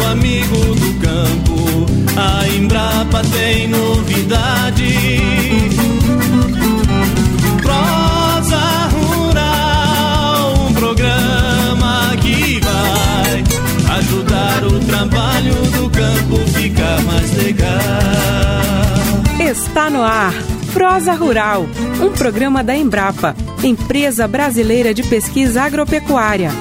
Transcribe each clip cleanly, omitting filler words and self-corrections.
amigo do campo, a Embrapa tem novidade. Prosa Rural, um programa que vai ajudar o trabalho do campo ficar mais legal. Está no ar Prosa Rural, um programa da Embrapa, Empresa Brasileira de Pesquisa Agropecuária.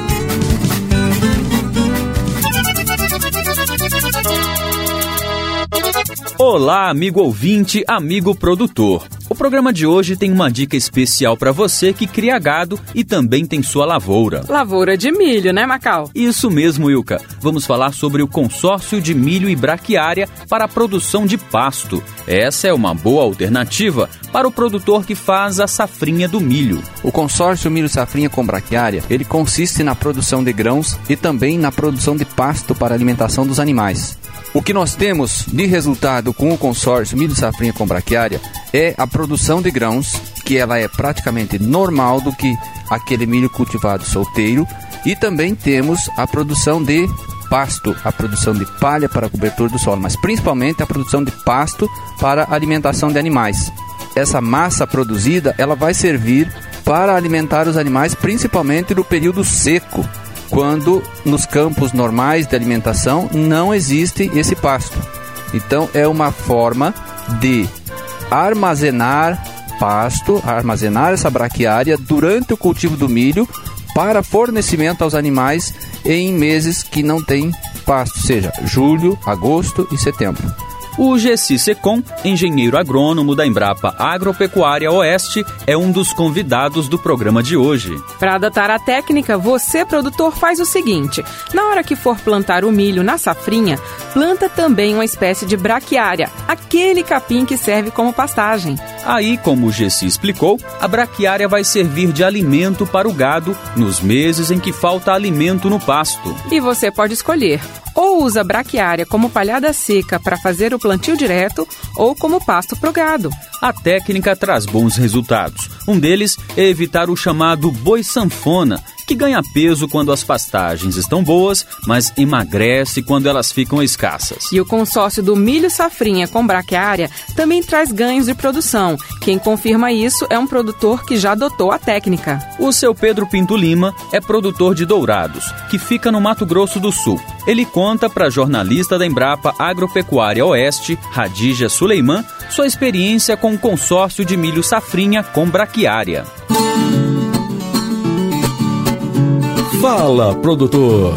Olá, amigo ouvinte, amigo produtor. O programa de hoje tem uma dica especial para você que cria gado e também tem sua lavoura. Lavoura de milho, né, Macau? Isso mesmo, Ilka. Vamos falar sobre o consórcio de milho e braquiária para a produção de pasto. Essa é uma boa alternativa para o produtor que faz a safrinha do milho. O consórcio milho safrinha com braquiária, ele consiste na produção de grãos e também na produção de pasto para a alimentação dos animais. O que nós temos de resultado com o consórcio milho safrinha com braquiária é a produção de grãos, que ela é praticamente normal do que aquele milho cultivado solteiro, e também temos a produção de pasto, a produção de palha para cobertura do solo, mas principalmente a produção de pasto para alimentação de animais. Essa massa produzida, ela vai servir para alimentar os animais, principalmente no período seco, quando nos campos normais de alimentação não existe esse pasto. Então é uma forma de armazenar pasto, armazenar essa braquiária durante o cultivo do milho para fornecimento aos animais em meses que não tem pasto, seja julho, agosto e setembro. O Gessi Secom, engenheiro agrônomo da Embrapa Agropecuária Oeste, é um dos convidados do programa de hoje. Para adotar a técnica, você, produtor, faz o seguinte: na hora que for plantar o milho na safrinha, planta também uma espécie de braquiária, aquele capim que serve como pastagem. Aí, como o Gessi explicou, a braquiária vai servir de alimento para o gado nos meses em que falta alimento no pasto. E você pode escolher: ou usa braquiária como palhada seca para fazer o plantio direto, ou como pasto pro gado. A técnica traz bons resultados. Um deles é evitar o chamado boi sanfona, que ganha peso quando as pastagens estão boas, mas emagrece quando elas ficam escassas. E o consórcio do milho safrinha com braquiária também traz ganhos de produção. Quem confirma isso é um produtor que já adotou a técnica. O seu Pedro Pinto Lima é produtor de Dourados, que fica no Mato Grosso do Sul. Ele conta para a jornalista da Embrapa Agropecuária Oeste, Radija Suleiman, sua experiência com o consórcio de milho safrinha com braquiária. Fala, produtor!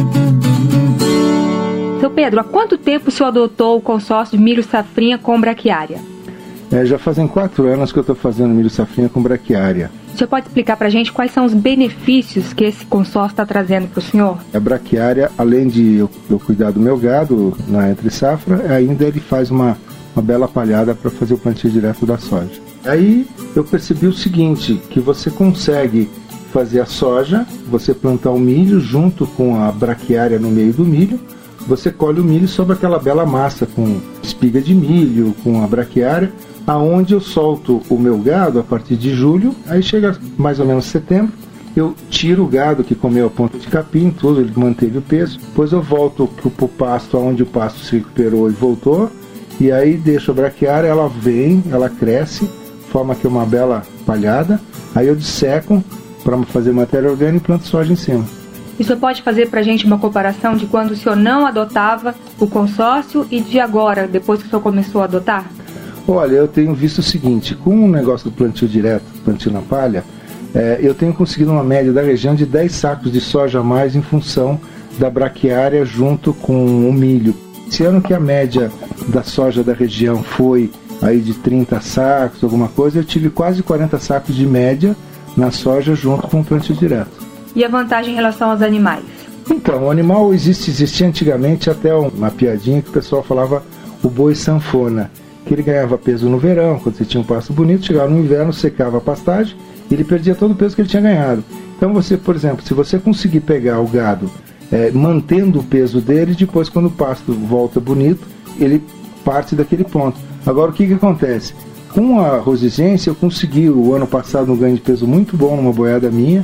Seu Pedro, há quanto tempo o senhor adotou o consórcio de milho safrinha com braquiária? Já fazem 4 anos que eu estou fazendo milho safrinha com braquiária. O senhor pode explicar para a gente quais são os benefícios que esse consórcio está trazendo para o senhor? A braquiária, além de eu cuidar do meu gado na entre safra, ainda ele faz uma bela palhada para fazer o plantio direto da soja. Aí eu percebi o seguinte, que você consegue fazer a soja, você plantar o milho junto com a braquiária no meio do milho, você colhe o milho sobre aquela bela massa com espiga de milho, com a braquiária, aonde eu solto o meu gado a partir de julho, aí chega mais ou menos setembro, eu tiro o gado que comeu a ponta de capim, tudo, ele manteve o peso, depois eu volto para o pasto, aonde o pasto se recuperou e voltou, e aí deixo a braquiária, ela vem, ela cresce, forma aqui uma bela palhada, aí eu disseco para fazer matéria orgânica e planto soja em cima. E o senhor pode fazer para a gente uma comparação de quando o senhor não adotava o consórcio e de agora, depois que o senhor começou a adotar? Olha, eu tenho visto o seguinte, com o negócio do plantio direto, plantio na palha, eu tenho conseguido uma média da região de 10 sacos de soja a mais em função da braquiária junto com o milho. Esse ano que a média da soja da região foi aí de 30 sacos, alguma coisa, eu tive quase 40 sacos de média na soja junto com o plantio direto. E a vantagem em relação aos animais? Então, o animal existia antigamente até uma piadinha que o pessoal falava o boi sanfona, que ele ganhava peso no verão, quando você tinha um pasto bonito, chegava no inverno, secava a pastagem e ele perdia todo o peso que ele tinha ganhado. Então você, por exemplo, se você conseguir pegar o gado mantendo o peso dele, depois quando o pasto volta bonito, ele parte daquele ponto. Agora o que acontece? Com a rosizência eu consegui o ano passado um ganho de peso muito bom numa boiada minha,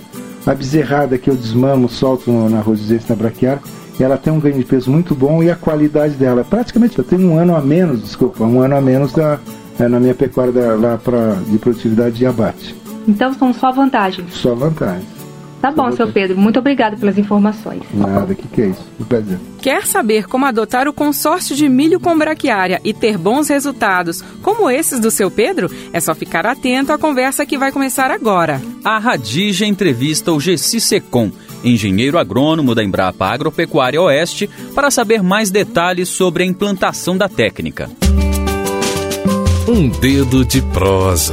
A bezerrada que eu desmamo, solto na rodizense, na braquiária, ela tem um ganho de peso muito bom e a qualidade dela, praticamente, eu tenho um ano a menos na minha pecuária de produtividade de abate. Então são só vantagens? Só vantagens. Tá bom, seu Pedro. Muito obrigado pelas informações. Nada, que é isso? Um prazer. Quer saber como adotar o consórcio de milho com braquiária e ter bons resultados como esses do seu Pedro? É só ficar atento à conversa que vai começar agora. A Radija entrevista o Gessi Secom, engenheiro agrônomo da Embrapa Agropecuária Oeste, para saber mais detalhes sobre a implantação da técnica. Um dedo de prosa.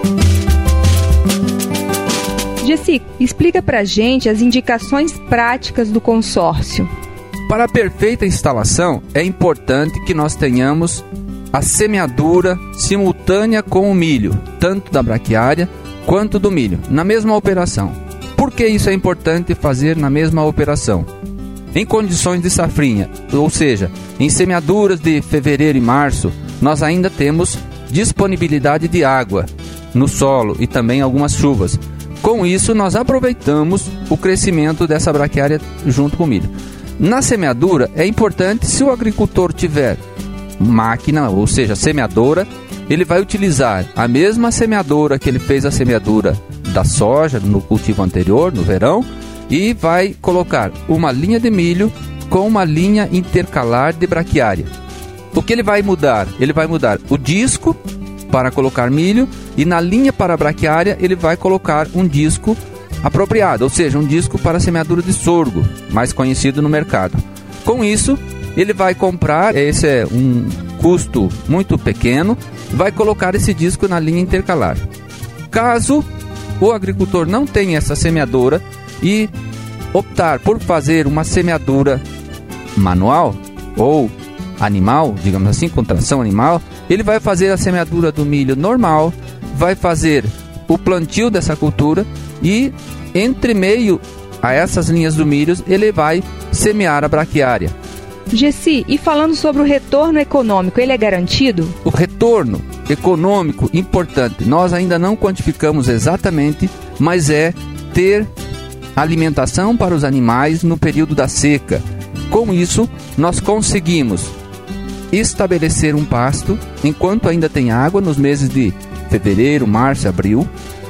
Gessi, explica pra gente as indicações práticas do consórcio. Para a perfeita instalação, é importante que nós tenhamos a semeadura simultânea com o milho, tanto da braquiária quanto do milho, na mesma operação. Por que isso é importante fazer na mesma operação? Em condições de safrinha, ou seja, em semeaduras de fevereiro e março, nós ainda temos disponibilidade de água no solo e também algumas chuvas. Com isso, nós aproveitamos o crescimento dessa braquiária junto com o milho. Na semeadura, é importante, se o agricultor tiver máquina, ou seja, semeadora, ele vai utilizar a mesma semeadora que ele fez a semeadura da soja no cultivo anterior, no verão, e vai colocar uma linha de milho com uma linha intercalar de braquiária. O que ele vai mudar? Ele vai mudar o disco para colocar milho e na linha para a braquiária ele vai colocar um disco apropriado, ou seja, um disco para semeadura de sorgo, mais conhecido no mercado. Com isso, ele vai comprar, esse é um custo muito pequeno, vai colocar esse disco na linha intercalar. Caso o agricultor não tenha essa semeadora e optar por fazer uma semeadura manual ou animal, digamos assim, com tração animal, ele vai fazer a semeadura do milho normal, vai fazer o plantio dessa cultura e entre meio a essas linhas do milho ele vai semear a braquiária. Gessi, e falando sobre o retorno econômico, ele é garantido? O retorno econômico importante, nós ainda não quantificamos exatamente, mas é ter alimentação para os animais no período da seca. Com isso, nós conseguimos estabelecer um pasto enquanto ainda tem água nos meses de fevereiro, março, abril.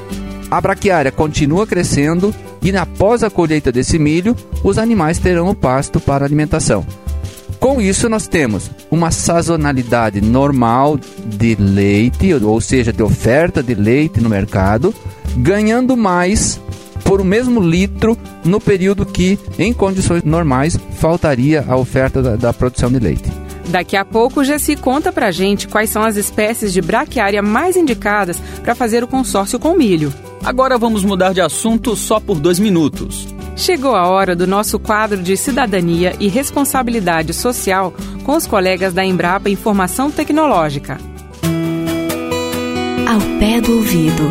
A braquiária continua crescendo e após a colheita desse milho, os animais terão o pasto para alimentação. Com isso, nós temos uma sazonalidade normal de leite, ou seja, de oferta de leite no mercado, ganhando mais por o mesmo litro no período que, em condições normais, faltaria a oferta da produção de leite. Daqui a pouco o Gessi conta pra gente quais são as espécies de braquiária mais indicadas para fazer o consórcio com milho. Agora vamos mudar de assunto só por 2 minutos. Chegou a hora do nosso quadro de cidadania e responsabilidade social com os colegas da Embrapa Informação Tecnológica. Ao pé do ouvido.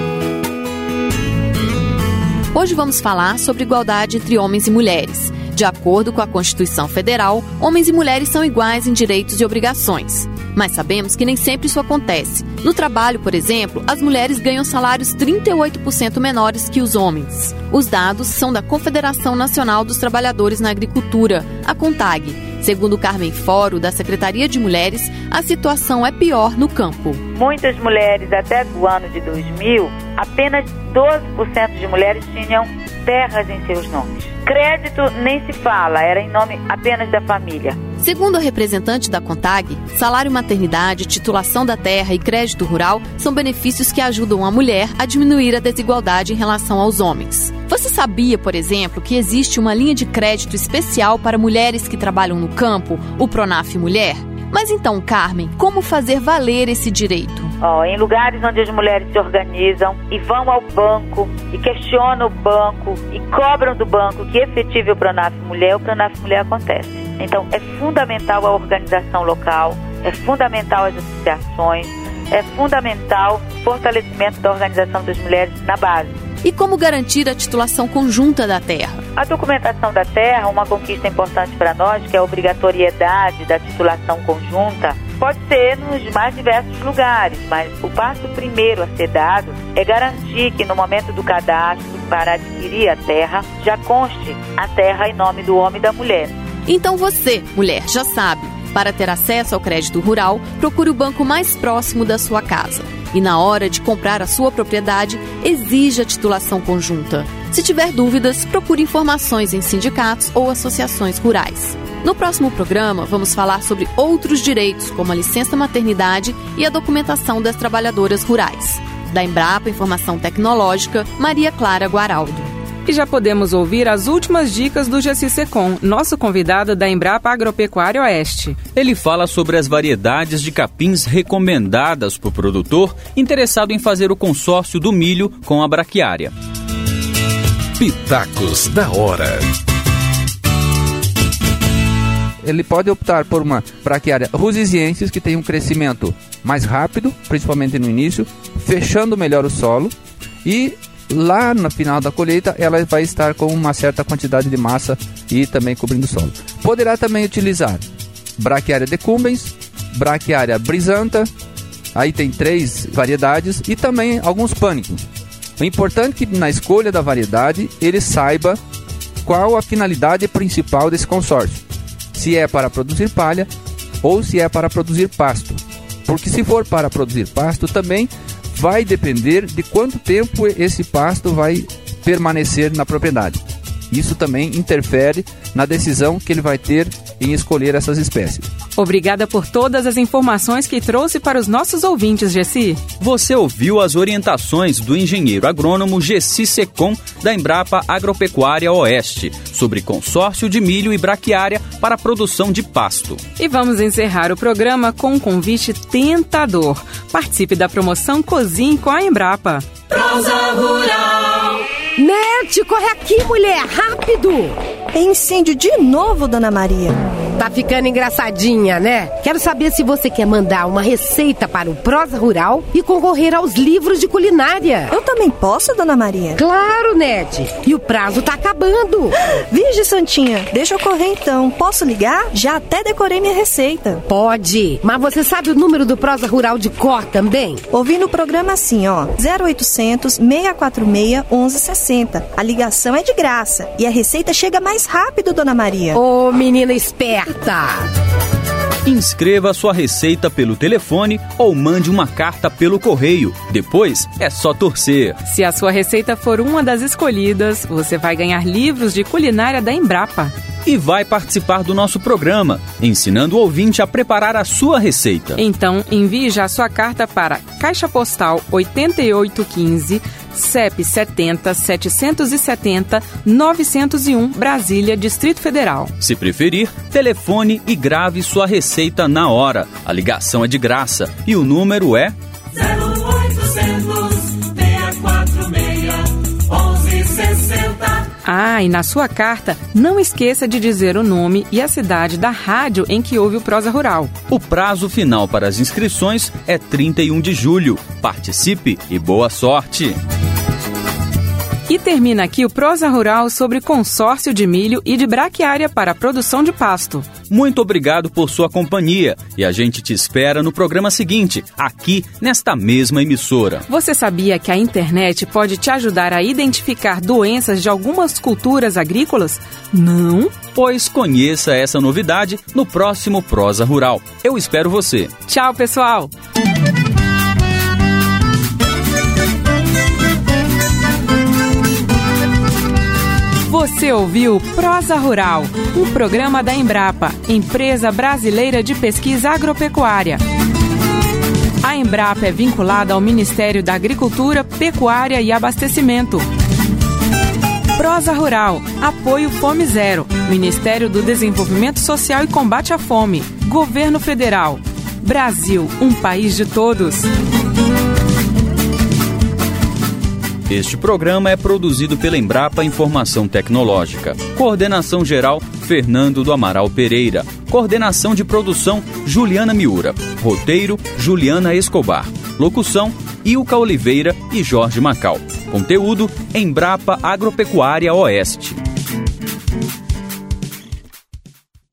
Hoje vamos falar sobre igualdade entre homens e mulheres. De acordo com a Constituição Federal, homens e mulheres são iguais em direitos e obrigações. Mas sabemos que nem sempre isso acontece. No trabalho, por exemplo, as mulheres ganham salários 38% menores que os homens. Os dados são da Confederação Nacional dos Trabalhadores na Agricultura, a CONTAG. Segundo Carmen Foro, da Secretaria de Mulheres, a situação é pior no campo. Muitas mulheres, até do ano de 2000, apenas 12% de mulheres tinham terras em seus nomes. Crédito nem se fala, era em nome apenas da família. Segundo a representante da CONTAG, salário maternidade, titulação da terra e crédito rural são benefícios que ajudam a mulher a diminuir a desigualdade em relação aos homens. Você sabia, por exemplo, que existe uma linha de crédito especial para mulheres que trabalham no campo, o Pronaf Mulher? Mas então, Carmen, como fazer valer esse direito? Em lugares onde as mulheres se organizam e vão ao banco e questionam o banco e cobram do banco que efetive o Pronaf Mulher acontece. Então é fundamental a organização local, é fundamental as associações, é fundamental o fortalecimento da organização das mulheres na base. E como garantir a titulação conjunta da terra? A documentação da terra, uma conquista importante para nós, que é a obrigatoriedade da titulação conjunta, pode ser nos mais diversos lugares, mas o passo primeiro a ser dado é garantir que no momento do cadastro para adquirir a terra, já conste a terra em nome do homem e da mulher. Então você, mulher, já sabe, para ter acesso ao crédito rural, procure o banco mais próximo da sua casa. E na hora de comprar a sua propriedade, exija a titulação conjunta. Se tiver dúvidas, procure informações em sindicatos ou associações rurais. No próximo programa, vamos falar sobre outros direitos, como a licença maternidade e a documentação das trabalhadoras rurais. Da Embrapa Informação Tecnológica, Maria Clara Guaraldo. E já podemos ouvir as últimas dicas do Gessi Secom, nosso convidado da Embrapa Agropecuária Oeste. Ele fala sobre as variedades de capins recomendadas por produtor interessado em fazer o consórcio do milho com a braquiária. Pitacos da hora. Ele pode optar por uma braquiária rusisiensis, que tem um crescimento mais rápido, principalmente no início, fechando melhor o solo, e lá no final da colheita ela vai estar com uma certa quantidade de massa e também cobrindo o solo. Poderá também utilizar braquiária decumbens, braquiária brisanta, aí tem 3 variedades, e também alguns pânicos. O importante é que na escolha da variedade ele saiba qual a finalidade principal desse consórcio. Se é para produzir palha ou se é para produzir pasto. Porque se for para produzir pasto, também vai depender de quanto tempo esse pasto vai permanecer na propriedade. Isso também interfere na decisão que ele vai ter em escolher essas espécies. Obrigada por todas as informações que trouxe para os nossos ouvintes, Gessi. Você ouviu as orientações do engenheiro agrônomo Gessi Secom, da Embrapa Agropecuária Oeste, sobre consórcio de milho e braquiária para a produção de pasto. E vamos encerrar o programa com um convite tentador. Participe da promoção Cozinhe com a Embrapa. Prosa Rural. Nete, corre aqui, mulher, rápido! É incêndio de novo, Dona Maria. Tá ficando engraçadinha, né? Quero saber se você quer mandar uma receita para o Prosa Rural e concorrer aos livros de culinária. Eu também posso, Dona Maria? Claro, Nete. E o prazo tá acabando. Virgem Santinha, deixa eu correr então. Posso ligar? Já até decorei minha receita. Pode, mas você sabe o número do Prosa Rural de cor também? Ouvi no programa assim, ó, 0800 646 1160. A ligação é de graça e a receita chega mais rápido, Dona Maria. Ô, menina esperta. Inscreva sua receita pelo telefone ou mande uma carta pelo correio. Depois é só torcer. Se a sua receita for uma das escolhidas, você vai ganhar livros de culinária da Embrapa. E vai participar do nosso programa, ensinando o ouvinte a preparar a sua receita. Então, envie já sua carta para Caixa Postal 8815, CEP 70 770 901, Brasília, Distrito Federal. Se preferir, telefone e grave sua receita na hora. A ligação é de graça e o número é 0800 646 1160. Ah, e na sua carta, não esqueça de dizer o nome e a cidade da rádio em que ouve o Prosa Rural. O prazo final para as inscrições é 31 de julho. Participe e boa sorte! E termina aqui o Prosa Rural sobre consórcio de milho e de braquiária para a produção de pasto. Muito obrigado por sua companhia e a gente te espera no programa seguinte, aqui nesta mesma emissora. Você sabia que a internet pode te ajudar a identificar doenças de algumas culturas agrícolas? Não? Pois conheça essa novidade no próximo Prosa Rural. Eu espero você. Tchau, pessoal! Você ouviu Prosa Rural, um programa da Embrapa, Empresa Brasileira de Pesquisa Agropecuária. A Embrapa é vinculada ao Ministério da Agricultura, Pecuária e Abastecimento. Prosa Rural, apoio Fome Zero, Ministério do Desenvolvimento Social e Combate à Fome, Governo Federal. Brasil, um país de todos. Este programa é produzido pela Embrapa Informação Tecnológica. Coordenação geral, Fernando do Amaral Pereira. Coordenação de produção, Juliana Miura. Roteiro, Juliana Escobar. Locução, Ilka Oliveira e Jorge Macau. Conteúdo, Embrapa Agropecuária Oeste.